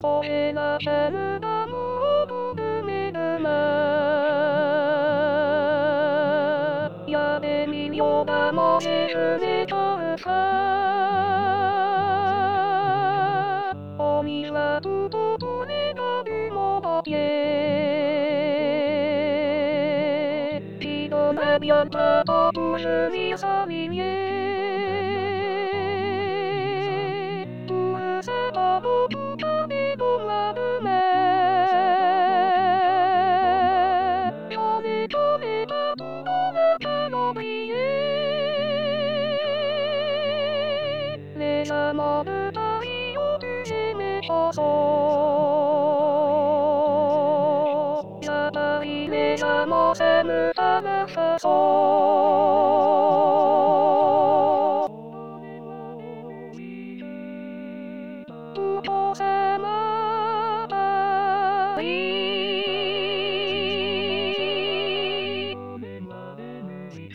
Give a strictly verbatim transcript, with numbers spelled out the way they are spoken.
これがシャルダムを埋めるな。やべみよがもしすめちゃうさ。おみらとととれがびもばけ。ひどなびゃたととすみさみえ。うるさばぼとためどらるね。ちょめちょめだとどなたのびえ。レジャも舞台を締めこそ。やばいレジャも寒さなさそう。お父様バイ